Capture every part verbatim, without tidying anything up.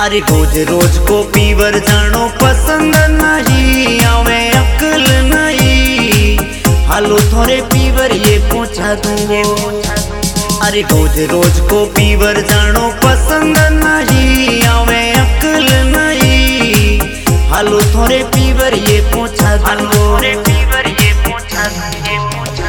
अरे रोज रोज को पीवर जानो पसंद नहीं आवे अकल नहीं। हालो थोड़े पीवर ये पूछा दूंगो। अरे रोज रोज को पीवर जानो पसंद नहीं आवे अकल नहीं। हालो थोड़े पीवर ये पूछा दूंगो। पीवर ये पूछा ये पूछा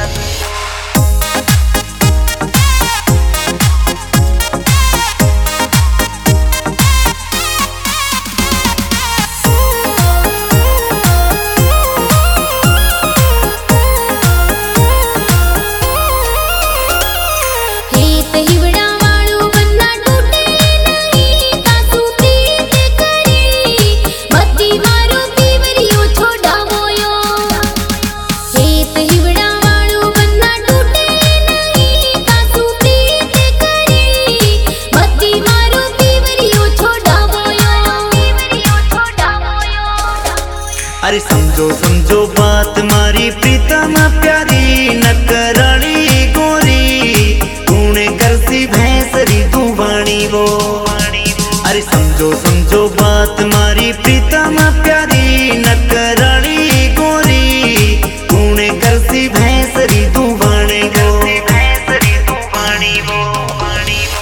अरे समझो समझो बात मारी प्रीतम प्यारी नकराली गोरी तूने करसी भैंसरी तू वाणी वो। अरे समझो समझो बात मारी प्रीतम प्यारी नकराली गोरी तूने करसी भैंसरी तू वाणी वो। भैंसरी तू वाणी वो वाणी वो।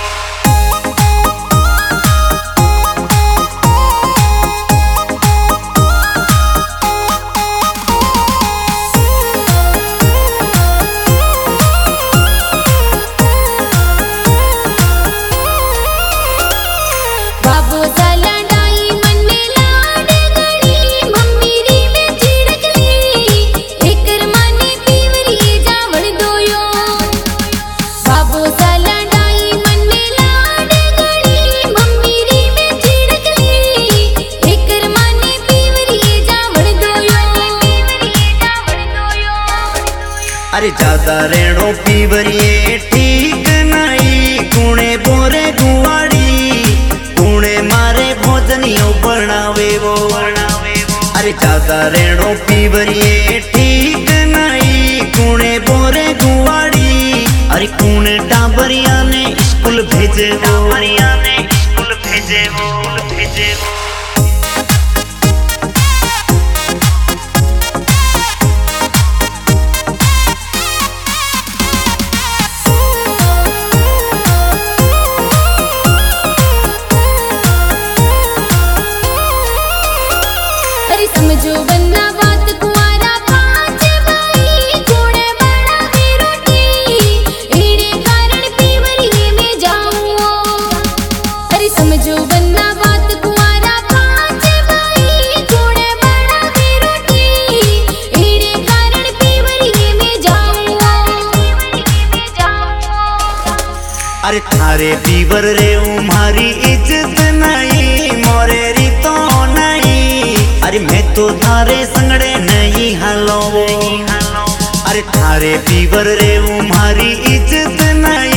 अरे ज्यादा रेणो पीवर ये ठीक नहीं कुणे बोरे गुवाड़ी कुणे मारे भोजनियों बनावे वो। अरे ज्यादा रेणो पीवर ये ठीक नहीं कुणे बोरे गुवाड़ी। अरे कुणे टाबरिया ने स्कूल भेजे वो। ने स्कूल भेजे वो भेजे वो। समझो बन्ना बात कुआरा पांच भाई कुणे बड़ा की रोटी एरे कारण पीवरिए में जाऊं। अरे समझो बन्ना बात कुआरा पांच भाई कुणे बड़ा की रोटी एरे कारण पीवरिए में जाऊं। अरे थारे पीवर रे तुम्हारी इज्जत नहीं मोरे री तो नहीं। अरे मैं तो थारे संगड़े नहीं हालो। अरे थारे पीवर रे तुम्हारी इज्जत नहीं।